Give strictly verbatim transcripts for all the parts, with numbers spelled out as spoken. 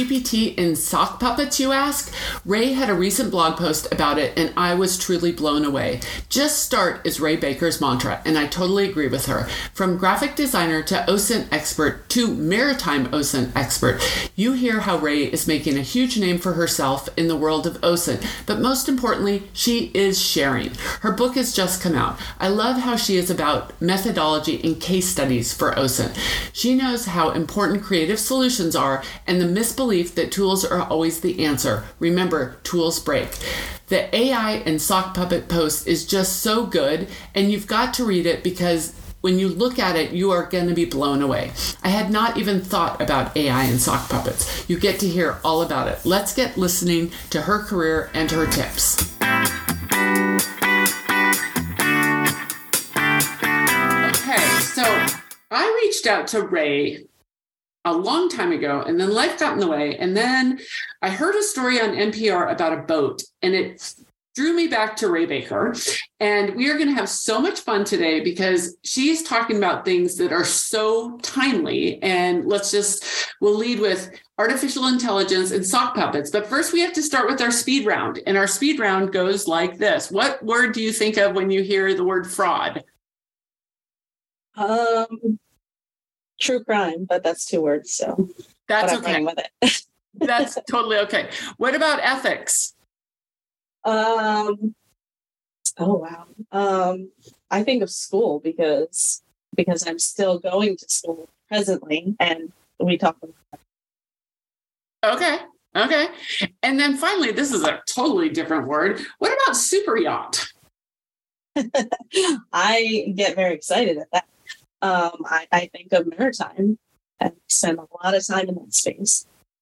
P T in sock puppets, you ask? Ray had a recent blog post about it, and I was truly blown away. Just start is Ray Baker's mantra, and I totally agree with her. From graphic designer to O S I N expert to maritime O S I N expert, you hear how Ray is making a huge name for herself in the world of O S I N, but most importantly, she is sharing. Her book has just come out. I love how she is about methodology and case studies for O S I N. She knows how important creative solutions are and the misbelief that tools are always the answer. Remember, tools break. The A I and sock puppet post is just so good, and you've got to read it because when you look at it, you are going to be blown away. I had not even thought about A I and sock puppets. You get to hear all about it. Let's get listening to her career and her tips. Okay, so I reached out to Ray a long time ago, and then life got in the way. And then I heard a story on N P R about a boat, and it drew me back to Ray Baker. And we are going to have so much fun today because she's talking about things that are so timely. And let's just, we'll lead with artificial intelligence and sock puppets. But first we have to start with our speed round. And our speed round goes like this. What word do you think of when you hear the word fraud? Um, true crime, but that's two words. So that's but I'm okay. running with it. That's totally okay. What about ethics? Um, oh, wow. Um, I think of school because, because I'm still going to school presently, and we talk about that. Okay. Okay. And then finally, this is a totally different word. What about super yacht? I get very excited at that. Um, I, I think of maritime and spend a lot of time in that space.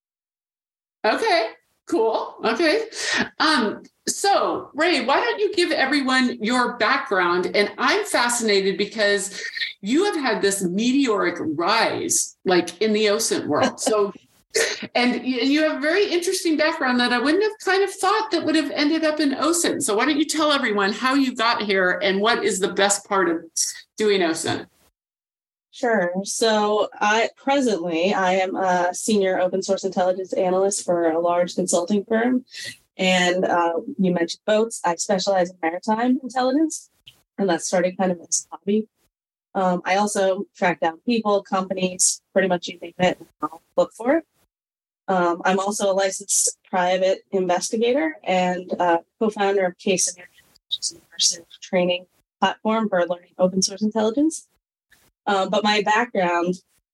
Okay, cool. Okay. Um, so Ray, why don't you give everyone your background? And I'm fascinated because you have had this meteoric rise, like in the O S I N world. So, and you have a very interesting background that I wouldn't have kind of thought that would have ended up in O S I N. So why don't you tell everyone how you got here and what is the best part of doing O S I N? Sure. So I presently I am a senior open source intelligence analyst for a large consulting firm. And uh, you mentioned boats. I specialize in maritime intelligence, and that started kind of as a hobby. Um, I also track down people, companies, pretty much you name it, and I'll look for it. Um, I'm also a licensed private investigator and uh, co-founder of Case Scenario, which is an immersive training platform for learning open source intelligence. Um, but my background,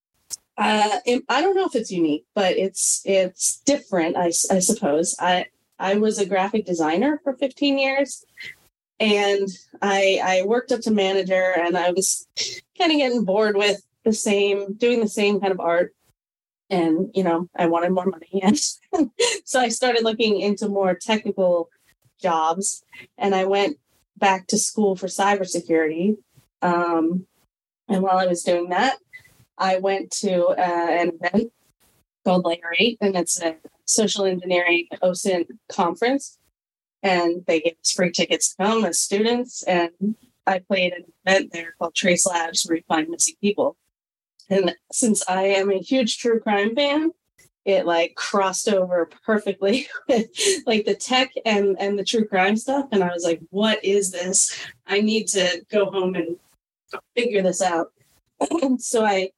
uh, I don't know if it's unique, but it's it's different, I, I suppose. I I was a graphic designer for fifteen years, and I I worked up to manager, and I was kind of getting bored with the same, doing the same kind of art. And, you know, I wanted more money. And so I started looking into more technical jobs, and I went back to school for cybersecurity. Um, And while I was doing that, I went to uh, an event called Layer eight, and it's a social engineering O S I N conference. And they gave us free tickets to come as students. And I played an event there called Trace Labs, where we find missing people. And since I am a huge true crime fan, it like crossed over perfectly with like the tech and, and the true crime stuff. And I was like, what is this? I need to go home and figure this out. So I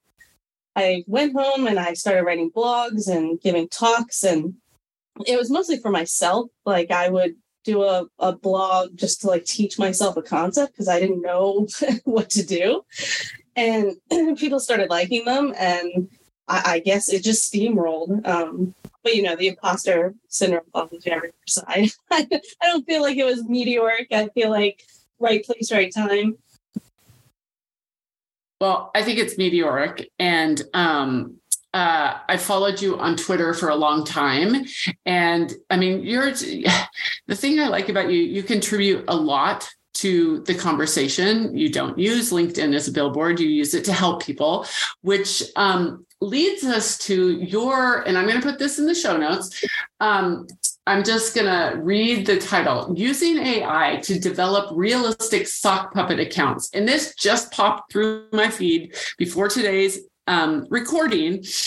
I went home and I started writing blogs and giving talks, and it was mostly for myself. Like I would do a, a blog just to like teach myself a concept because I didn't know what to do. And people started liking them, and I, I guess it just steamrolled. Um, but you know, the imposter syndrome follows you everywhere. So I, I don't feel like it was meteoric. I feel like right place, right time. Well, I think it's meteoric. And um, uh, I followed you on Twitter for a long time. And I mean, you're the thing I like about you, you contribute a lot to the conversation. You don't use LinkedIn as a billboard. You use it to help people, which um, leads us to your, and I'm going to put this in the show notes. Um, I'm just going to read the title, Using A I to Develop Realistic Sock Puppet Accounts. And this just popped through my feed before today's um, recording.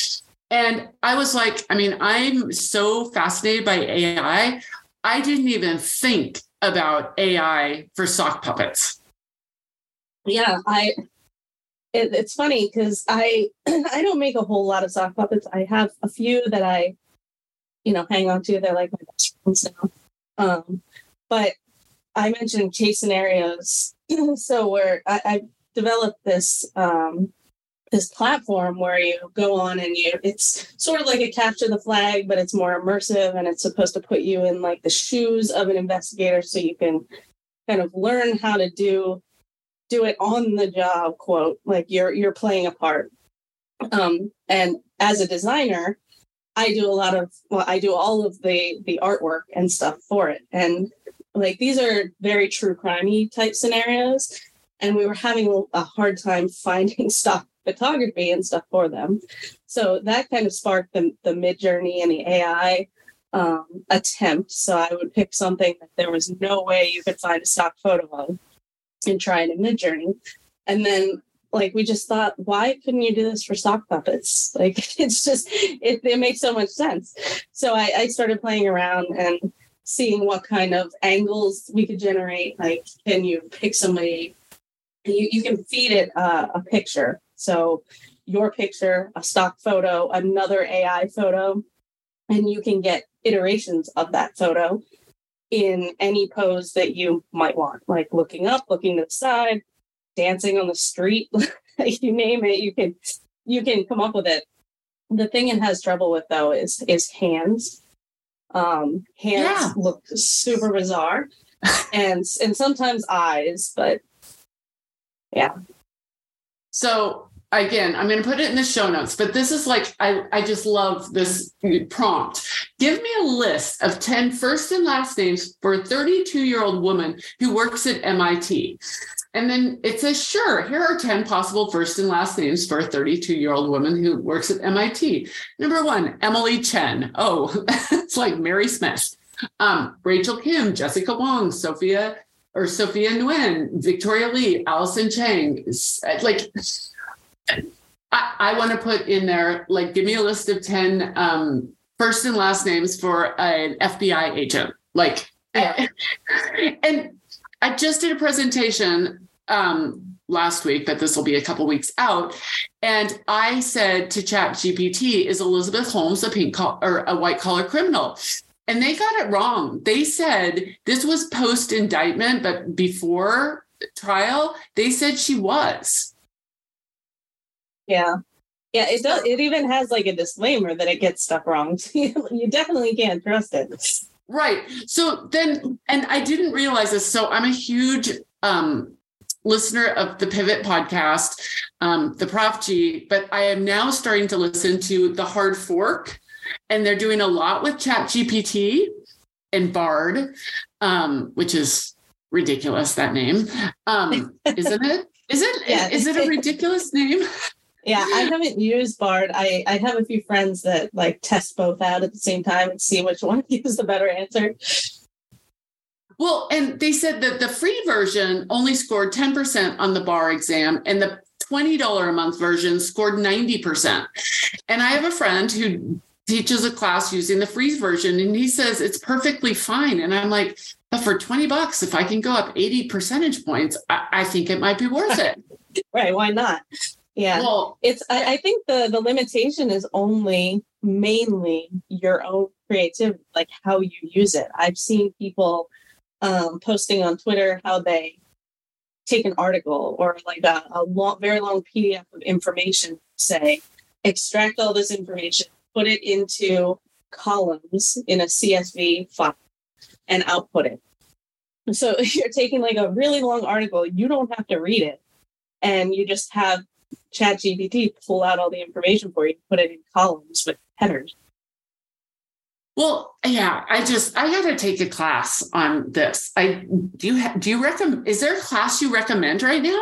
And I was like, I mean, I'm so fascinated by A I. I didn't even think about A I for sock puppets. Yeah, I. It, it's funny because I I don't make a whole lot of sock puppets. I have a few that I, you know, hang on to. They're like my best friends now. Um, but I mentioned case scenarios. So where I, I developed this um, this platform where you go on and you it's sort of like a capture the flag, but it's more immersive, and it's supposed to put you in like the shoes of an investigator so you can kind of learn how to do do it on the job, quote, like you're you're playing a part. Um, and as a designer, I do a lot of well, I do all of the the artwork and stuff for it. And like these are very true crimey type scenarios. And we were having a hard time finding stock photography and stuff for them. So that kind of sparked the, the Midjourney and the A I um, attempt. So I would pick something that there was no way you could find a stock photo of and try it in Midjourney. And then like we just thought, why couldn't you do this for sock puppets? Like it's just, it, it makes so much sense. So I, I started playing around and seeing what kind of angles we could generate. Like, can you pick somebody? You, you can feed it uh, a picture. So your picture, a stock photo, another A I photo, and you can get iterations of that photo in any pose that you might want, like looking up, looking to the side, dancing on the street, you name it, you can you can come up with it. The thing it has trouble with though is is hands. Um, hands yeah. look super bizarre, and and sometimes eyes, but yeah. So again, I'm going to put it in the show notes, but this is like, I, I just love this prompt. Give me a list of ten first and last names for a thirty-two-year-old woman who works at M I T. And then it says, sure, here are ten possible first and last names for a thirty-two-year-old woman who works at M I T. Number one, Emily Chen. Oh, it's like Mary Smith. Um, Rachel Kim, Jessica Wong, Sophia or Sophia Nguyen, Victoria Lee, Allison Chang. Like, I, I want to put in there, like, give me a list of ten um, first and last names for an F B I agent. Like, yeah. And I just did a presentation um, last week, but this will be a couple weeks out. And I said to ChatGPT, is Elizabeth Holmes a pink col- or a white collar criminal? And they got it wrong. They said this was post indictment, but before trial, they said she was. Yeah. Yeah, it does. It even has like a disclaimer that it gets stuff wrong. You definitely can't trust it. Right. So then, and I didn't realize this. So I'm a huge um, listener of the Pivot podcast, um, the Prof G, but I am now starting to listen to the Hard Fork, and they're doing a lot with ChatGPT and Bard, um, which is ridiculous, that name. Um, isn't it? Is it, yeah. is it a ridiculous name? Yeah, I haven't used Bard. I, I have a few friends that like test both out at the same time and see which one gives the better answer. Well, and they said that the free version only scored ten percent on the bar exam, and the twenty dollars a month version scored ninety percent. And I have a friend who teaches a class using the free version, and he says it's perfectly fine. And I'm like, but for twenty bucks, if I can go up eighty percentage points, I, I think it might be worth it. Right. Why not? Yeah, well, it's. I, I think the the limitation is only mainly your own creativity, like how you use it. I've seen people um, posting on Twitter how they take an article or like a, a long, very long P D F of information, say, extract all this information, put it into columns in a C S V file, and output it. So you're taking like a really long article, you don't have to read it, and you just have ChatGPT pull out all the information for you, put it in columns with headers. Well, yeah, I just I got to take a class on this. I do you ha, do you recommend? Is there a class you recommend right now?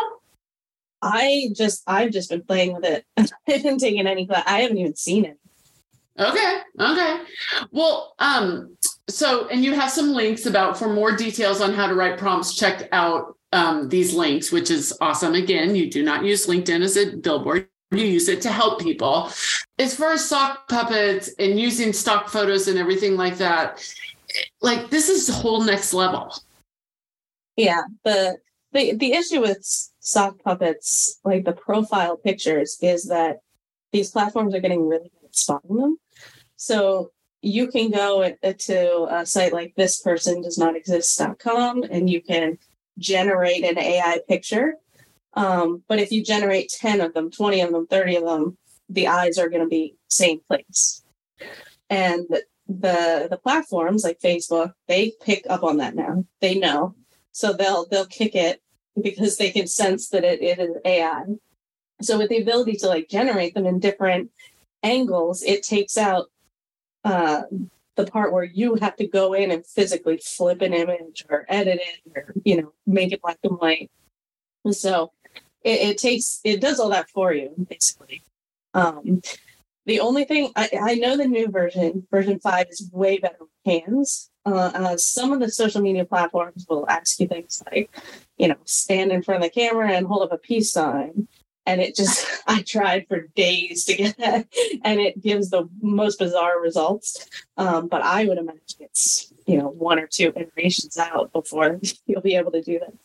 I just I've just been playing with it. I haven't taken any class. I haven't even seen it. Okay. Okay. Well, um, so and you have some links about for more details on how to write prompts. Check out Um, these links, which is awesome. Again, you do not use LinkedIn as a billboard. you use it to help people. As far as sock puppets and using stock photos and everything like that, like this is the whole next level. Yeah. The the the issue with sock puppets, like the profile pictures, is that these platforms are getting really good at spotting them. So you can go to a site like this person does not exist dot com and you can generate an A I picture. Um, but if you generate ten of them, twenty of them, thirty of them, the eyes are going to be same place. And the the platforms like Facebook, they pick up on that now. They know. So they'll they'll kick it because they can sense that it, it is A I. So with the ability to like generate them in different angles, it takes out uh, the part where you have to go in and physically flip an image or edit it or, you know, make it black and white. So it, it takes, it does all that for you, basically. Um, the only thing, I, I know the new version, version five, is way better with hands. Uh, uh, some of the social media platforms will ask you things like, you know, stand in front of the camera and hold up a peace sign. And it just, I tried for days to get that, and it gives the most bizarre results. Um, but I would imagine it's, you know, one or two iterations out before you'll be able to do that.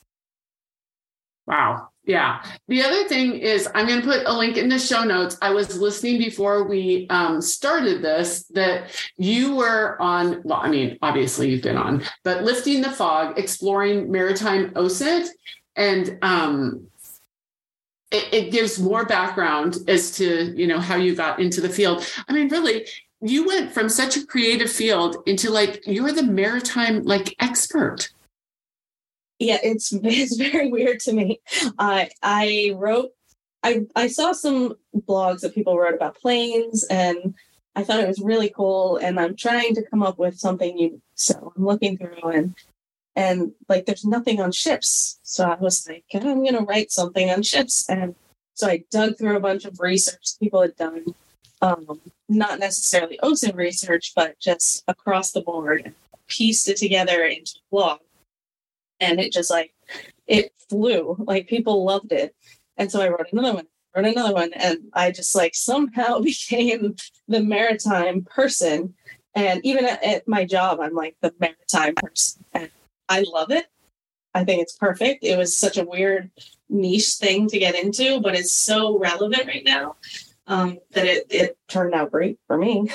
Wow. Yeah. The other thing is, I'm going to put a link in the show notes. I was listening before we um, started this, that you were on, well, I mean, obviously you've been on, but Lifting the Fog, Exploring Maritime O S I N T. And, um, It, it gives more background as to, you know, how you got into the field. I mean, really, you went from such a creative field into like, you're the maritime like expert. Yeah, it's it's very weird to me. Uh, I wrote, I, I saw some blogs that people wrote about planes, and I thought it was really cool. And I'm trying to come up with something unique. So I'm looking through and And like, there's nothing on ships. So I was like, I'm going to write something on ships. And so I dug through a bunch of research people had done, um, not necessarily O S I N research, but just across the board, and pieced it together into a blog. And it just like, it flew, like people loved it. And so I wrote another one, wrote another one. And I just like somehow became the maritime person. And even at, at my job, I'm like the maritime person. And I love it. I think it's perfect. It was such a weird niche thing to get into, but it's so relevant right now um, that it, it turned out great for me.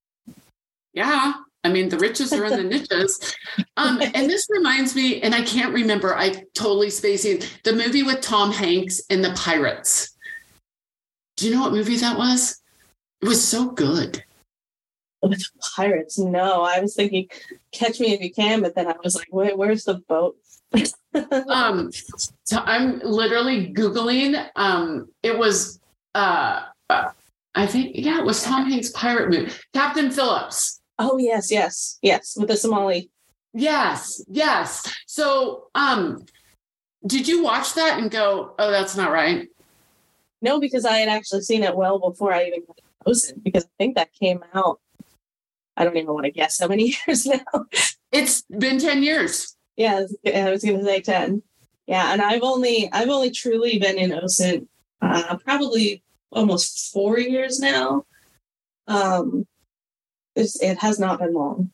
Yeah. I mean, the riches are in the niches. Um, and this reminds me, and I can't remember, I totally spacing, the movie with Tom Hanks and the pirates. Do you know what movie that was? It was so good. With pirates, no. I was thinking Catch Me If You Can, but then I was like, wait, where's the boat? um, so I'm literally Googling. Um, it was, uh, uh, I think, yeah, it was Tom Hanks' pirate movie. Captain Phillips. Oh, yes, yes, yes, with the Somali. Yes, yes. So um, did you watch that and go, oh, that's not right? No, because I had actually seen it well before I even got posted, because I think that came out, I don't even want to guess how many years now. It's been ten years. Yeah, I was going to say ten. Yeah, and I've only I've only truly been in O S I N uh, probably almost four years now. Um, it's, it has not been long.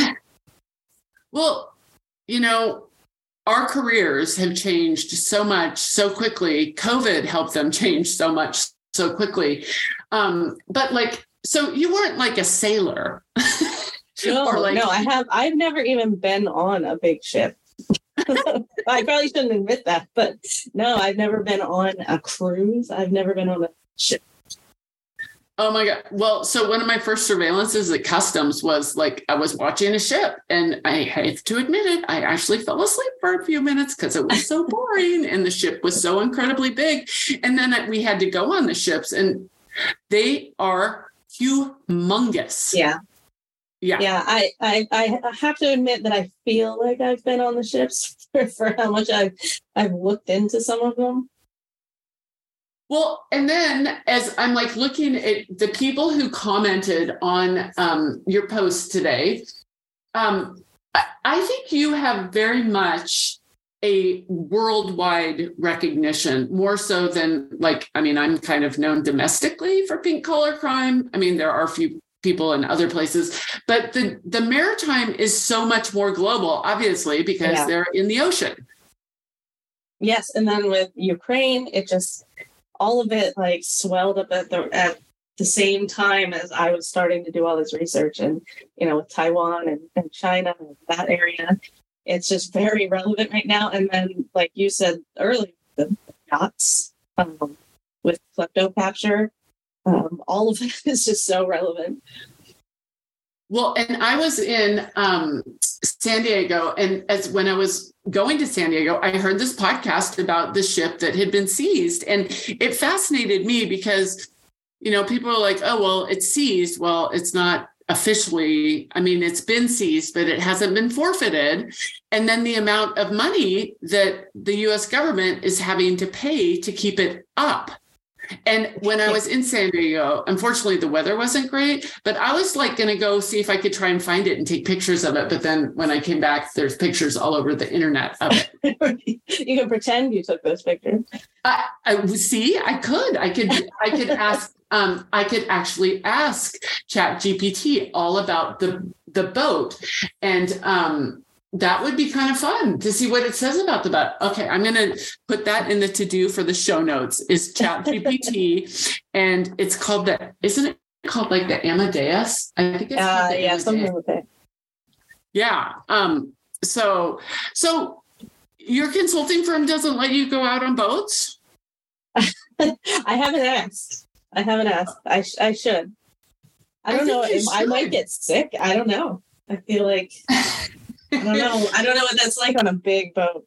Well, you know, our careers have changed so much so quickly. COVID helped them change so much so quickly. Um, but like, so you weren't like a sailor. No, or like, no, I have. I've never even been on a big ship. I probably shouldn't admit that, but no, I've never been on a cruise. I've never been on a ship. Oh my God. Well, so one of my first surveillances at customs was like, I was watching a ship, and I hate to admit it, I actually fell asleep for a few minutes because it was so boring and the ship was so incredibly big. And then we had to go on the ships, and they are humongous. Yeah. Yeah. Yeah. I, I, I have to admit that I feel like I've been on the ships for, for how much I've, I've looked into some of them. Well, and then as I'm like looking at the people who commented on um, your post today, um, I, I think you have very much a worldwide recognition, more so than like, I mean, I'm kind of known domestically for pink collar crime. I mean, there are a few people in other places, but the, the maritime is so much more global, obviously, because yeah. they're in the ocean. Yes. And then with Ukraine, it just, all of it like swelled up at the, at the same time as I was starting to do all this research, and, you know, with Taiwan and, and China and that area. It's just very relevant right now. And then, like you said earlier, the yachts um, with klepto capture, um, all of it is just so relevant. Well, and I was in um, San Diego, and as when I was going to San Diego, I heard this podcast about the ship that had been seized, and it fascinated me because, you know, people are like, oh, well, it's seized. Well, it's not officially, I mean, it's been seized, but it hasn't been forfeited. And then the amount of money that the U S government is having to pay to keep it up. And when I was in San Diego, unfortunately, the weather wasn't great, but I was like going to go see if I could try and find it and take pictures of it. But then when I came back, there's pictures all over the internet of it. You can pretend you took those pictures. I, I see, I could, I could, I could ask, um, I could actually ask ChatGPT all about the, the boat. And, um, that would be kind of fun to see what it says about the boat. Okay, I'm going to put that in the to-do for the show notes is ChatGPT, and it's called the, isn't it called like the Amadeus? I think it's uh, called the yeah, Amadeus. Something with it. Yeah. Um. So, so your consulting firm doesn't let you go out on boats? I haven't asked. I haven't asked. I sh- I should. I don't I know. If I might get sick. I don't know. I feel like. I don't know. I don't know what that's like on a big boat.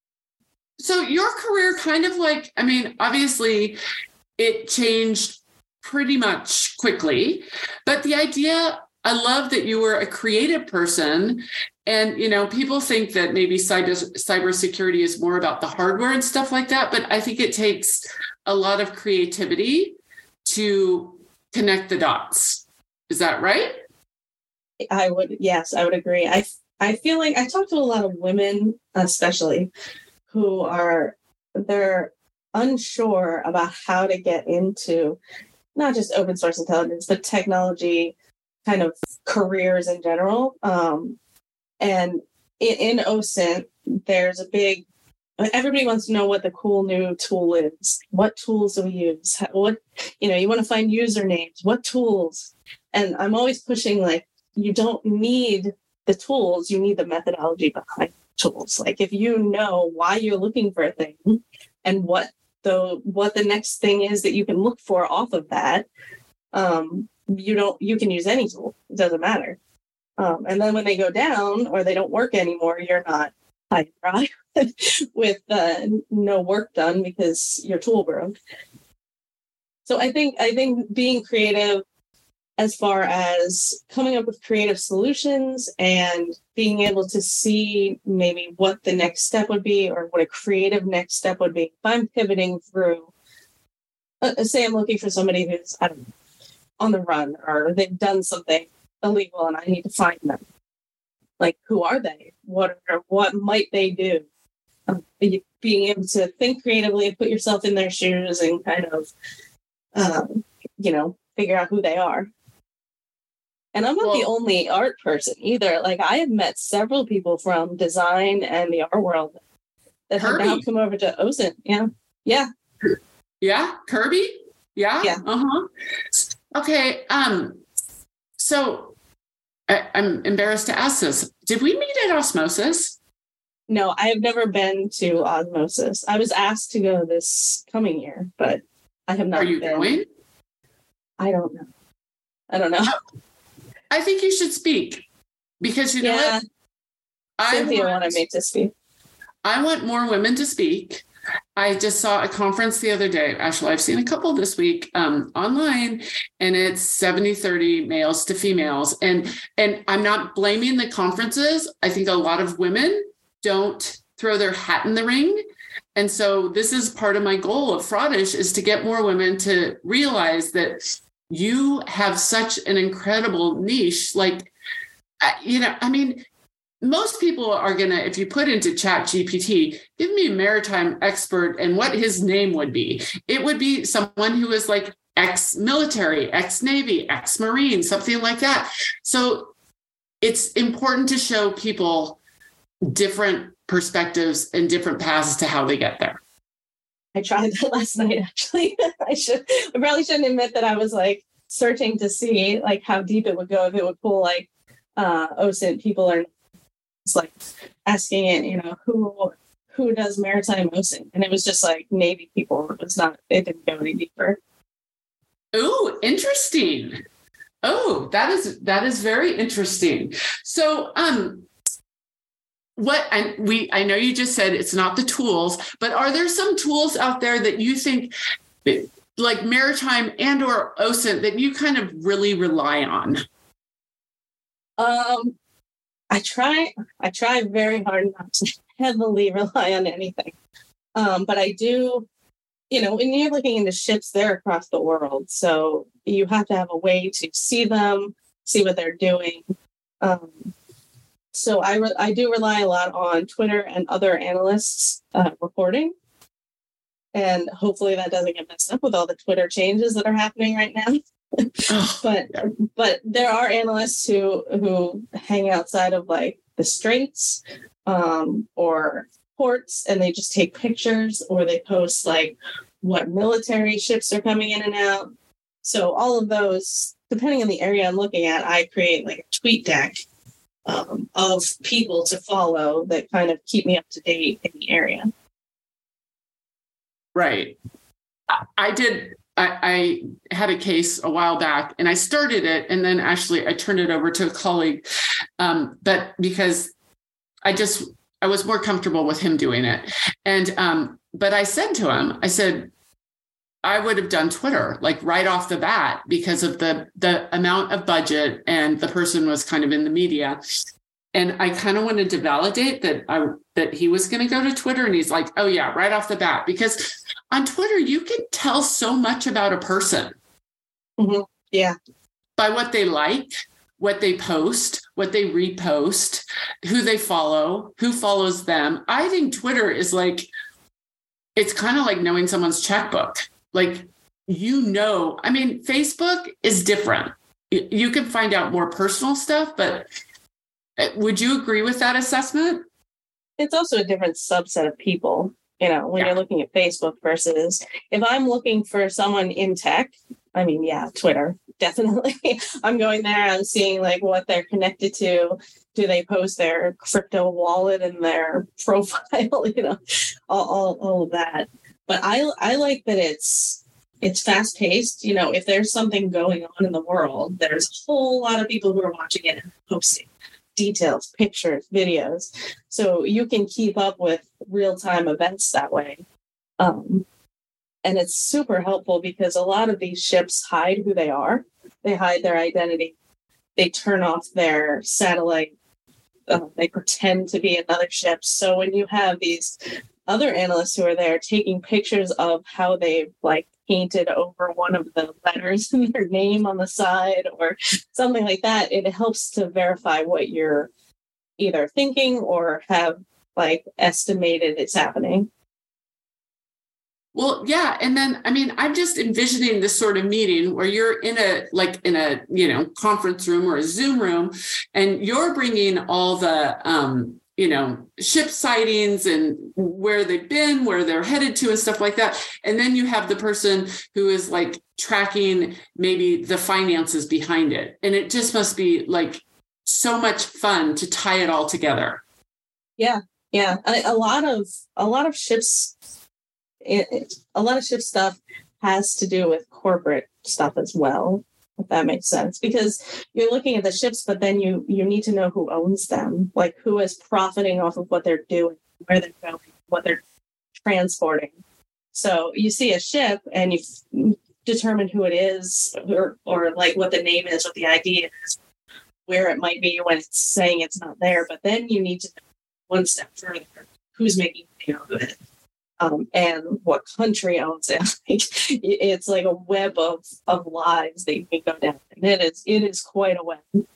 So your career kind of like, I mean, obviously it changed pretty much quickly, but the idea, I love that you were a creative person, and, you know, people think that maybe cyber cybersecurity is more about the hardware and stuff like that, but I think it takes a lot of creativity to connect the dots. Is that right? I would, yes, I would agree. I I feel like I talk to a lot of women, especially, who are, they're unsure about how to get into not just open source intelligence, but technology kind of careers in general. Um, and in, in O S I N T, there's a big, everybody wants to know what the cool new tool is. What tools do we use? What, you know, you want to find usernames, what tools? And I'm always pushing, like, you don't need the tools, you need the methodology behind tools. Like, if you know why you're looking for a thing and what the what the next thing is that you can look for off of that, um, you don't you can use any tool. It doesn't matter. Um, and then when they go down or they don't work anymore, you're not high and dry with uh, no work done because your tool broke. So I think I think being creative, as far as coming up with creative solutions and being able to see maybe what the next step would be or what a creative next step would be. If I'm pivoting through, uh, say I'm looking for somebody who's, I don't know, on the run, or they've done something illegal and I need to find them. Like, who are they? What are, what might they do? Um, being able to think creatively and put yourself in their shoes and kind of, um, you know, figure out who they are. And I'm not well, the only art person either. Like, I have met several people from design and the art world that Kirby. have now come over to O S I N T. Yeah. Yeah. Yeah. Kirby? Yeah. Yeah. Uh-huh. Okay. Um, so I, I'm embarrassed to ask this. Did we meet at Osmosis? No, I have never been to Osmosis. I was asked to go this coming year, but I have not Are you been. going? I don't know. I don't know. Oh. I think you should speak, because you know yeah. what? I Cynthia want, wanted me to speak. I want more women to speak. I just saw a conference the other day. Actually, I've seen a couple this week um, online, and it's seventy thirty males to females. And, and I'm not blaming the conferences. I think a lot of women don't throw their hat in the ring. And so this is part of my goal of Fraudish, is to get more women to realize that you have such an incredible niche. Like, you know, I mean, most people are going to, if you put into Chat G P T, give me a maritime expert and what his name would be. It would be someone who is like ex-military, ex-Navy, ex-Marine, something like that. So it's important to show people different perspectives and different paths to how they get there. I tried that last night, actually. I should, I probably shouldn't admit that I was like searching to see like how deep it would go, if it would pull like uh, O S I N T people are like asking it, you know, who who does maritime O S I N T? And it was just like Navy people. It was not, it didn't go any deeper. Oh, interesting. Oh, that is that is very interesting. So, um, what I we I know you just said it's not the tools, but are there some tools out there that you think, like maritime and or O S I N T, that you kind of really rely on? Um, I try. I try very hard not to heavily rely on anything, um, but I do. You know, when you're looking into ships, they're across the world. So you have to have a way to see them, see what they're doing. Um, so I, re- I do rely a lot on Twitter and other analysts uh, reporting. And hopefully that doesn't get messed up with all the Twitter changes that are happening right now. but but there are analysts who who hang outside of like the straits um, or ports, and they just take pictures, or they post like what military ships are coming in and out. So all of those, depending on the area I'm looking at, I create like a tweet deck um, of people to follow that kind of keep me up to date in the area. Right. I did. I, I had a case a while back, and I started it, and then actually I turned it over to a colleague, um, but because I just I was more comfortable with him doing it. And, um, but I said to him, I said, I would have done Twitter like right off the bat because of the, the amount of budget, and the person was kind of in the media. And I kind of wanted to validate that I, that he was going to go to Twitter, and he's like, oh yeah, right off the bat, because on Twitter, you can tell so much about a person. Mm-hmm. Yeah. By what they like, what they post, what they repost, who they follow, who follows them. I think Twitter is like, it's kind of like knowing someone's checkbook. Like, you know, I mean, Facebook is different. You can find out more personal stuff, but would you agree with that assessment? It's also a different subset of people, you know, when yeah. you're looking at Facebook versus if I'm looking for someone in tech, I mean, yeah, Twitter, definitely. I'm going there, I'm seeing like what they're connected to. Do they post their crypto wallet and their profile, you know, all, all, all of that. But I, I like that it's, it's fast paced. You know, if there's something going on in the world, there's a whole lot of people who are watching it and posting details, pictures, videos. So you can keep up with real-time events that way. Um, and it's super helpful because a lot of these ships hide who they are. They hide their identity. They turn off their satellite. Uh, they pretend to be another ship. So when you have these other analysts who are there taking pictures of how they like painted over one of the letters in their name on the side or something like that, it helps to verify what you're either thinking or have like estimated it's happening. Well, yeah. And then, I mean, I'm just envisioning this sort of meeting where you're in a, like in a, you know, conference room or a Zoom room, and you're bringing all the, um, you know, ship sightings and where they've been, where they're headed to and stuff like that. And then you have the person who is like tracking maybe the finances behind it. And it just must be like so much fun to tie it all together. Yeah. Yeah. A, a lot of, a lot of ships, it, it, a lot of ship stuff has to do with corporate stuff as well, if that makes sense, because you're looking at the ships, but then you you need to know who owns them, like who is profiting off of what they're doing, where they're going, what they're transporting. So you see a ship and you determine who it is, or or like what the name is, what the I D is, where it might be when it's saying it's not there. But then you need to know one step further who's making money out of it. Um, and what country owns it. It's like a web of, of lies that you can go down. And it is, it is quite a web.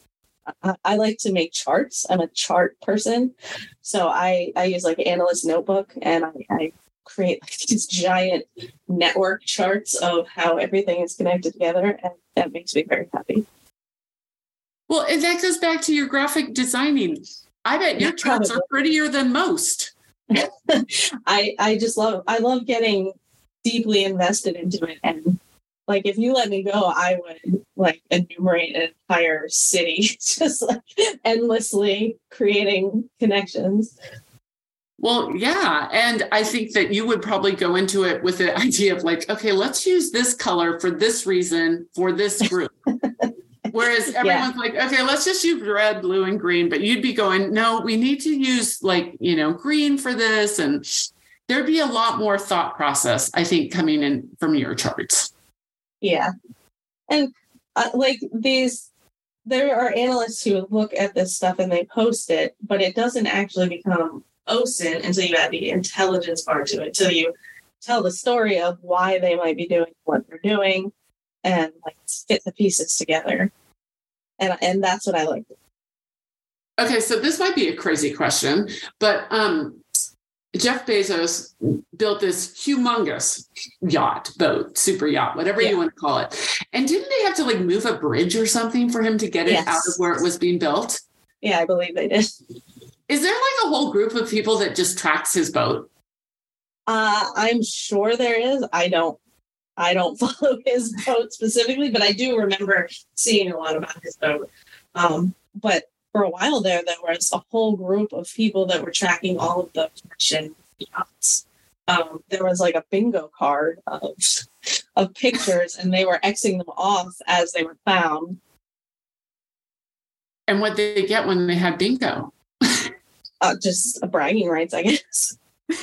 I, I like to make charts. I'm a chart person. So I, I use like Analyst Notebook, and I, I create like these giant network charts of how everything is connected together. And that makes me very happy. Well, and that goes back to your graphic designing. I bet your charts are prettier than most. I I just love I love getting deeply invested into it, and like if you let me go, I would like enumerate an entire city, just like endlessly creating connections. Well, yeah, and I think that you would probably go into it with the idea of like, okay, let's use this color for this reason for this group. Whereas everyone's yeah. like, okay, let's just use red, blue, and green. But you'd be going, no, we need to use like, you know, green for this. And there'd be a lot more thought process, I think, coming in from your charts. Yeah. And uh, like these, there are analysts who look at this stuff and they post it, but it doesn't actually become O S I N until you add the intelligence part to it, until you tell the story of why they might be doing what they're doing and like fit the pieces together. And, and that's what I like. Okay, so this might be a crazy question, but um, Jeff Bezos built this humongous yacht, boat, super yacht, whatever yeah. you want to call it. And didn't they have to like move a bridge or something for him to get it yes. out of where it was being built? Yeah, I believe they did. Is there like a whole group of people that just tracks his boat? Uh, I'm sure there is. I don't I don't follow his boat specifically, but I do remember seeing a lot about his boat. Um, but for a while there, there was a whole group of people that were tracking all of the Russian yachts. Um, there was like a bingo card of of pictures, and they were Xing them off as they were found. And what did they get when they had bingo? Uh, just a bragging rights, I guess.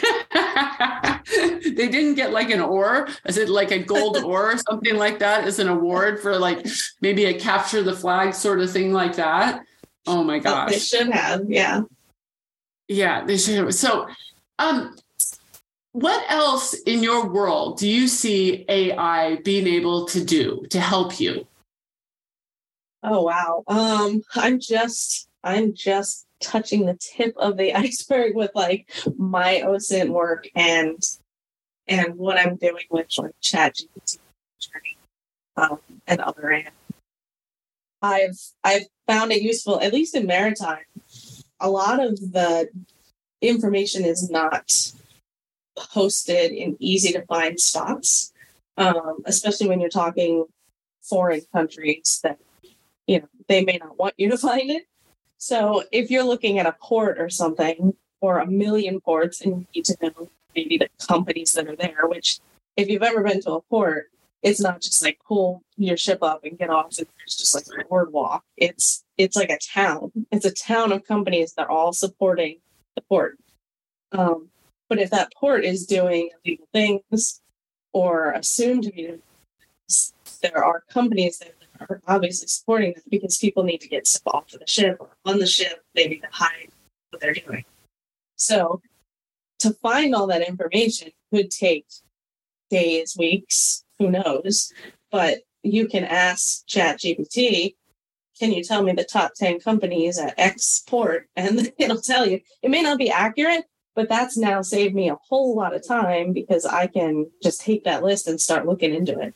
They didn't get like an oar. Is it like a gold oar or something like that as an award for like maybe a capture the flag sort of thing like that? Oh my gosh. Oh, they should have. Yeah. Yeah, they should have. So um, what else in your world do you see A I being able to do to help you? Oh, wow. Um, I'm just, I'm just touching the tip of the iceberg with like my O S I N work and and what I'm doing with like ChatGPT um, and other A I. I've I've found it useful, at least in maritime. A lot of the information is not posted in easy to find spots, um, especially when you're talking foreign countries that you know they may not want you to find it. So if you're looking at a port or something, or a million ports, and you need to know maybe the companies that are there, which if you've ever been to a port, it's not just like pull your ship up and get off and there's just like a boardwalk. It's it's like a town. It's a town of companies that are all supporting the port. Um, but if that port is doing illegal things or assumed to be doing things, there are companies that are obviously supporting them because people need to get stuff off of the ship or on the ship. They need to hide what they're doing. So to find all that information could take days, weeks, who knows? But you can ask ChatGPT, can you tell me the top ten companies at X port? And it'll tell you. It may not be accurate, but that's now saved me a whole lot of time because I can just take that list and start looking into it.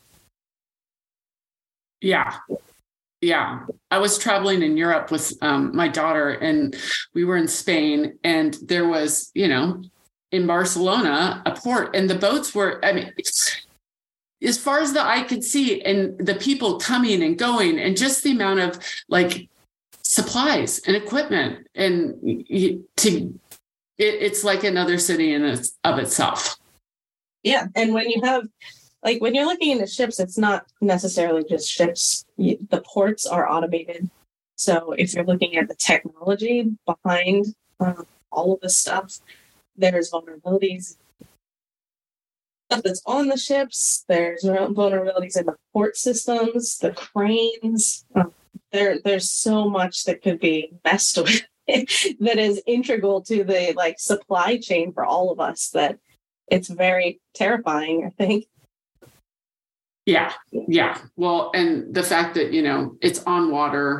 Yeah. Yeah. I was traveling in Europe with um, my daughter and we were in Spain and there was, you know, in Barcelona, a port and the boats were, I mean, as far as the eye could see and the people coming and going and just the amount of like supplies and equipment and to, it, it's like another city in its, of itself. Yeah. And when you have, Like when you're looking into ships, it's not necessarily just ships. The ports are automated. So if you're looking at the technology behind um, all of this stuff, there's vulnerabilities. Stuff that's on the ships. There's vulnerabilities in the port systems, the cranes. Um, there, there's so much that could be messed with that is integral to the like supply chain for all of us. That it's very terrifying, I think. Yeah. Yeah. Well, and the fact that, you know, it's on water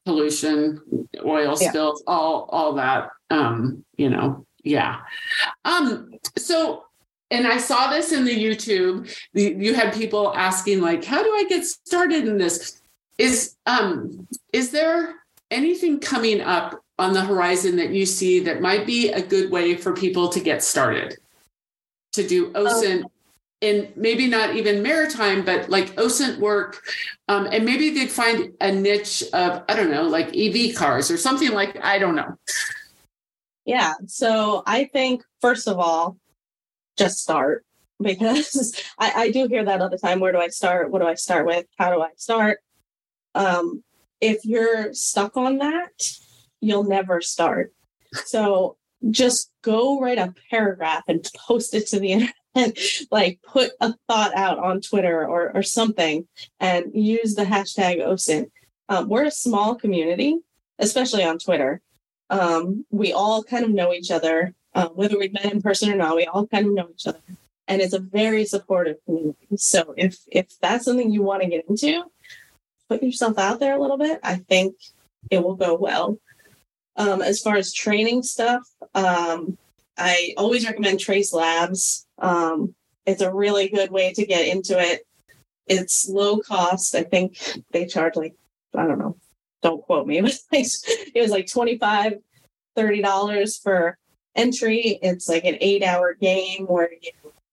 pollution, oil Yeah. spills, all all that. Um, you know, yeah. Um, so, and I saw this in the YouTube. The, you had people asking, like, how do I get started in this? Is um, is there anything coming up on the horizon that you see that might be a good way for people to get started to do O S I N? Um, and maybe not even maritime, but like O S I N work. Um, and maybe they'd find a niche of, I don't know, like E V cars or something like, I don't know. Yeah. So I think, first of all, just start, because I, I do hear that all the time. Where do I start? What do I start with? How do I start? Um, if you're stuck on that, you'll never start. So just go write a paragraph and post it to the internet. Like put a thought out on Twitter or, or something and use the hashtag O S I N. Um, we're a small community, especially on Twitter. Um, we all kind of know each other, uh, whether we've met in person or not, we all kind of know each other. And it's a very supportive community. So if, if that's something you want to get into, put yourself out there a little bit. I think it will go well. Um, as far as training stuff, um, I always recommend Trace Labs. Um, it's a really good way to get into it. It's low cost. I think they charge like, I don't know, don't quote me, but it was like twenty-five dollars, thirty dollars for entry. It's like an eight hour game where you,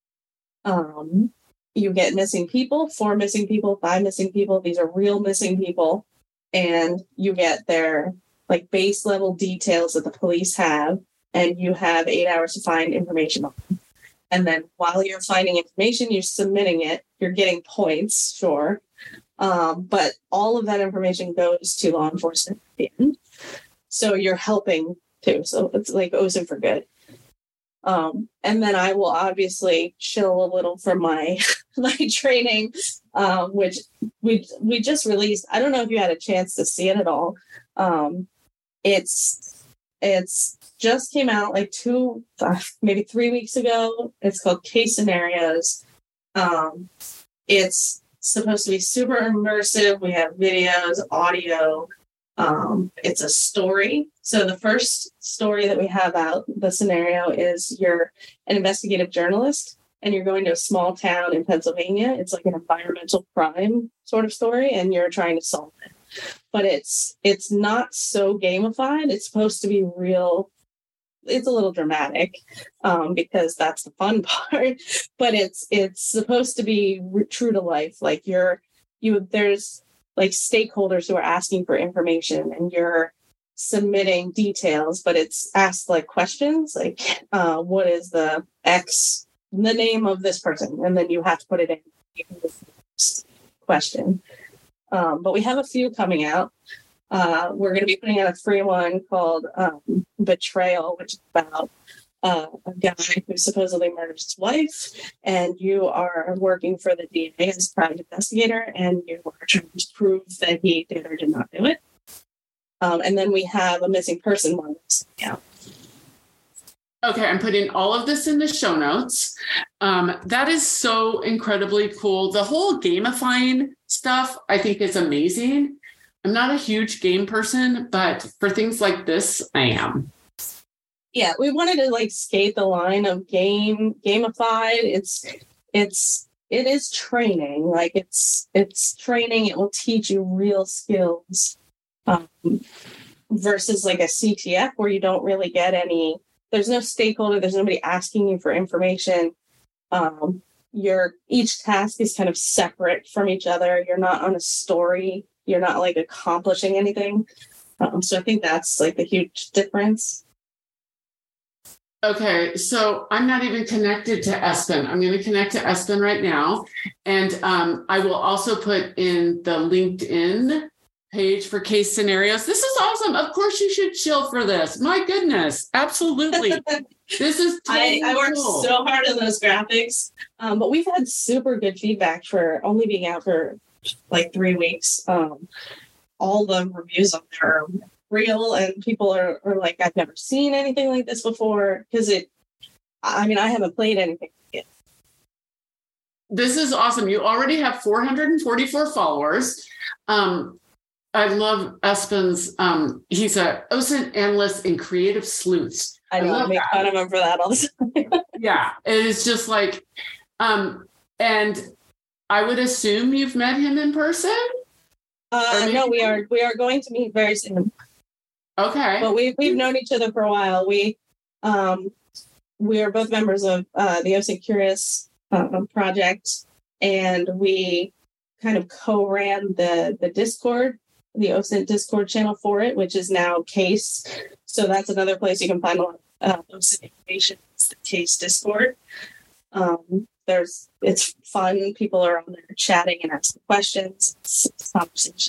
um, you get missing people, four missing people, five missing people. These are real missing people. And you get their like base level details that the police have. And you have eight hours to find information on them. And then while you're finding information, you're submitting it. You're getting points, sure. Um, but all of that information goes to law enforcement at the end. So you're helping too. So it's like O S I N for good. Um, and then I will obviously chill a little for my my training, um, which we we just released. I don't know if you had a chance to see it at all. Um, it's it's just came out like two, uh, maybe three weeks ago. It's called Case Scenarios. Um, it's supposed to be super immersive. We have videos, audio. Um, it's a story. So the first story that we have out, the scenario is you're an investigative journalist and you're going to a small town in Pennsylvania. It's like an environmental crime sort of story, and you're trying to solve it. But it's it's not so gamified. It's supposed to be real. It's a little dramatic um, because that's the fun part. But it's it's supposed to be re- true to life. Like you're you there's like stakeholders who are asking for information, and you're submitting details. But it's asked like questions, like uh, what is the X, the name of this person, and then you have to put it in question. Um, but we have a few coming out. Uh, we're going to be putting out a free one called um, Betrayal, which is about uh, a guy who supposedly murdered his wife, and you are working for the D A as a private investigator, and you are trying to prove that he did or did not do it. Um, and then we have a missing person one that's coming out. Okay, I'm putting all of this in the show notes. Um, that is so incredibly cool. The whole gamifying stuff, I think, is amazing. I'm not a huge game person, but for things like this, I am. Yeah, we wanted to like skate the line of game gamified. It's it's it is training. Like it's it's training. It will teach you real skills. Um, versus like a C T F where you don't really get any. There's no stakeholder. There's nobody asking you for information. Um, your each task is kind of separate from each other. You're not on a story. You're not like accomplishing anything. Um, so I think that's like the huge difference. Okay, so I'm not even connected to Espen. I'm going to connect to Espen right now. And um, I will also put in the LinkedIn page for Case Scenarios. This is awesome. Of course you should chill for this. My goodness. Absolutely. This is totally I, I worked cool. so hard on those graphics, um, but we've had super good feedback for only being out for like three weeks. Um, all the reviews on there are real, and people are, are like, I've never seen anything like this before, because it, I mean, I haven't played anything like it. This is awesome. You already have four hundred forty-four followers. Um, I love Espen's, um, he's a O S I N T analyst and creative sleuth. I know, I, I make that. fun of him for that all the time. Yeah, it is just like, um, and I would assume you've met him in person? Uh, no, we are we are going to meet very soon. Okay. But we've, we've known each other for a while. We um, we are both members of uh, the O S I N T Curious uh, project, and we kind of co-ran the, the Discord, the O S I N T Discord channel for it, which is now Case. So that's another place you can find a lot of uh, O S I N T information. It's the Case Discord. Um, there's it's fun. People are on there chatting and asking questions. It's, it's conversation.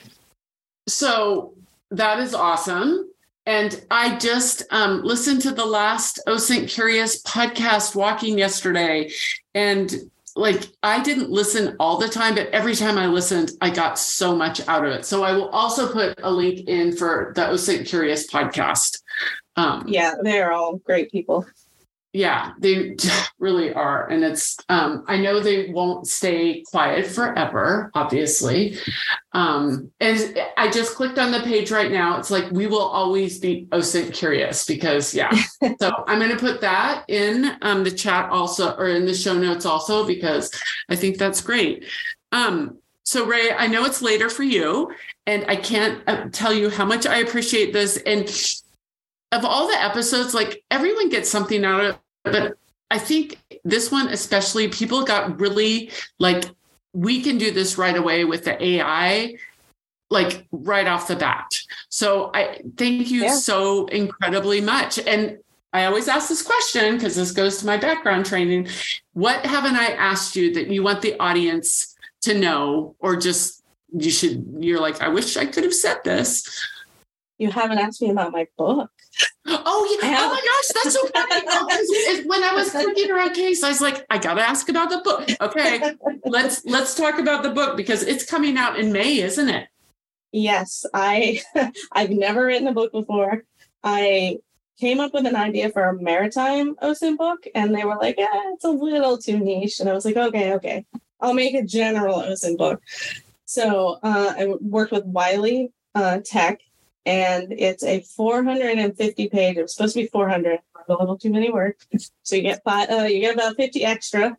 So that is awesome. And I just um, listened to the last O S I N T Curious podcast walking yesterday. And like, I didn't listen all the time, but every time I listened, I got so much out of it. So I will also put a link in for the O S I N T Curious podcast. Um, yeah, they're all great people. Yeah, they really are. And it's, um, I know they won't stay quiet forever, obviously. Um, and I just clicked on the page right now. It's like, we will always be O S I N T Curious because, yeah. So I'm going to put that in um, the chat also, or in the show notes also, because I think that's great. Um, so Ray, I know it's later for you, and I can't uh, tell you how much I appreciate this. And of all the episodes, like everyone gets something out of it, but I think this one, especially, people got really like, we can do this right away with the A I, like right off the bat. So I thank you yeah. so incredibly much. And I always ask this question because this goes to my background training. What haven't I asked you that you want the audience to know, or just you should, you're like, I wish I could have said this. You haven't asked me about my book. Oh, yeah. Oh my gosh, that's so funny. Oh, when I was clicking around Case, I was like, I gotta ask about the book. Okay, let's let's talk about the book because it's coming out in May, isn't it? Yes, I I've never written a book before. I came up with an idea for a maritime O S I N book, and they were like, "Yeah, it's a little too niche." And I was like, "Okay, okay, I'll make a general O S I N book." So uh, I worked with Wiley uh, Tech. And it's a four hundred fifty page. It was supposed to be four hundred, a little too many words. So you get five, uh, you get about fifty extra.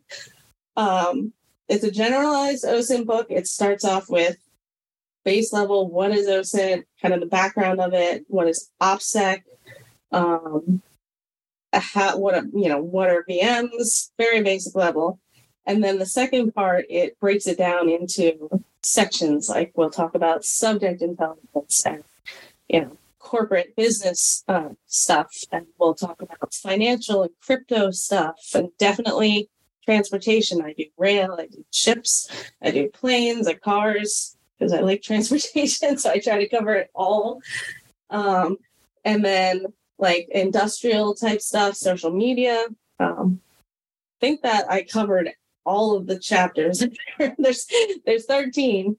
Um, it's a generalized O S I N book. It starts off with base level. What is O S I N? Kind of the background of it. What is OPSEC? Um, how, what are, you know, what are V Ms? Very basic level. And then the second part, it breaks it down into sections. Like we'll talk about subject intelligence and, you know, corporate business uh, stuff, and we'll talk about financial and crypto stuff, and definitely transportation. I do rail, I do ships, I do planes and cars because I like transportation, so I try to cover it all. Um, and then like industrial type stuff, social media. Um, I think that I covered all of the chapters. there's there's thirteen.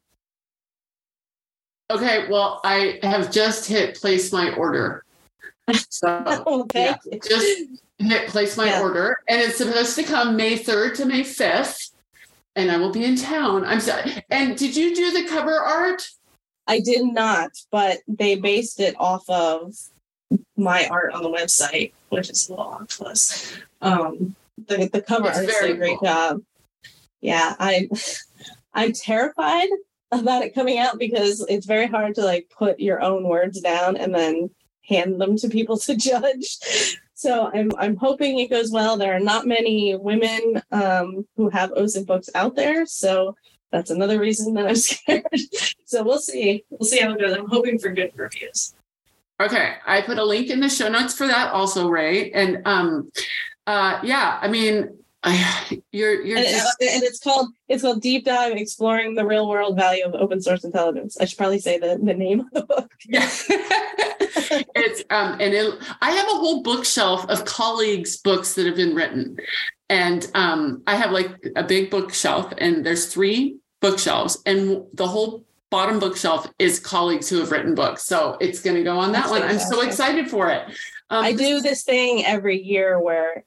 Okay, well, I have just hit place my order. So oh, thank yeah, you. Just hit place my yeah. order. And it's supposed to come May third to May fifth. And I will be in town. I'm sorry. And did you do the cover art? I did not, but they based it off of my art on the website, which is a little plus. Um, the, the cover art did a great cool. job. Yeah, I, I'm terrified about it coming out because it's very hard to like put your own words down and then hand them to people to judge. So I'm I'm hoping it goes well. There are not many women um, who have O S I N books out there, so that's another reason that I'm scared. So we'll see. We'll see how it goes. I'm hoping for good reviews. Okay, I put a link in the show notes for that also, Ray. And um, uh, yeah, I mean. I, you're you're and, just... and it's called it's called Deep Dive Exploring the Real World Value of Open Source Intelligence. I should probably say the, the name of the book. Yeah. It's um and it, I have a whole bookshelf of colleagues' books that have been written. And um I have like a big bookshelf, and there's three bookshelves, and the whole bottom bookshelf is colleagues who have written books. So it's gonna go on that That's one. Fantastic. I'm so excited for it. Um, I do this thing every year where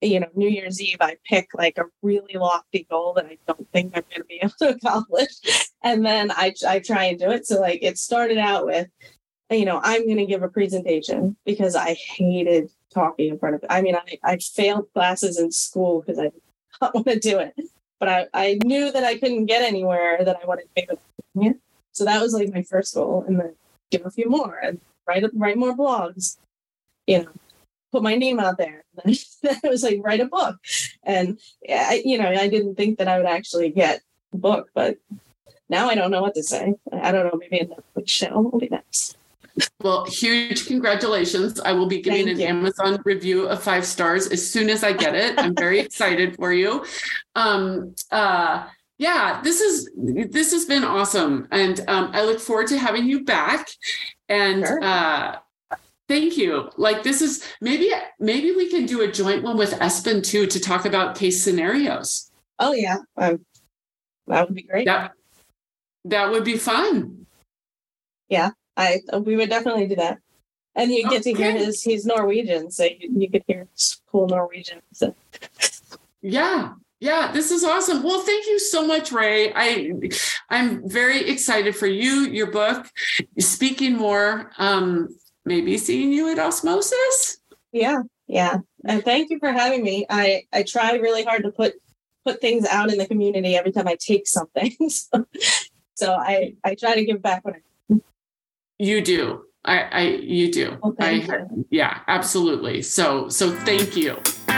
you know, New Year's Eve, I pick like a really lofty goal that I don't think I'm going to be able to accomplish. And then I, I try and do it. So like it started out with, you know, I'm going to give a presentation because I hated talking in front of, I mean, I, I failed classes in school because I did not want to do it, but I, I knew that I couldn't get anywhere that I wanted to make it. So that was like my first goal, and then give a few more and write, write more blogs, you know, put my name out there. Then it was like, write a book. And I, you know, I didn't think that I would actually get a book, but now I don't know what to say. I don't know, maybe a Netflix show will be next. Well, huge congratulations. I will be giving Thank an you. Amazon review of five stars as soon as I get it. I'm very excited for you. Um, uh, yeah, this is this has been awesome. And um, I look forward to having you back. And Sure. uh, thank you. Like this is maybe maybe we can do a joint one with Espen too to talk about case scenarios. Oh yeah. Um, that would be great. That that would be fun. Yeah. I we would definitely do that, and you get to hear Okay. his. He's Norwegian, so you, you could hear his cool Norwegian. So. Yeah, yeah, this is awesome. Well, thank you so much, Ray. I I'm very excited for you, your book, speaking more. Um, maybe seeing you at Osmosis. Yeah, yeah, and thank you for having me. I I try really hard to put put things out in the community every time I take something. so, so I I try to give back when I. You do. I, I you do. Well, thank I, you. Yeah, absolutely. So, so thank you.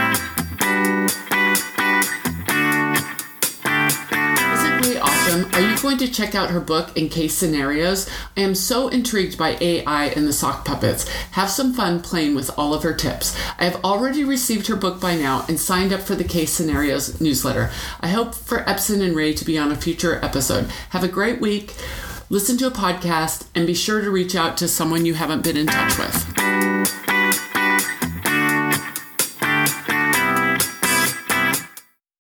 Isn't Ray awesome? Are you going to check out her book in case scenarios? I am so intrigued by A I and the sock puppets. Have some fun playing with all of her tips. I have already received her book by now and signed up for the case scenarios newsletter. I hope for Epson and Ray to be on a future episode. Have a great week. Listen to a podcast and be sure to reach out to someone you haven't been in touch with.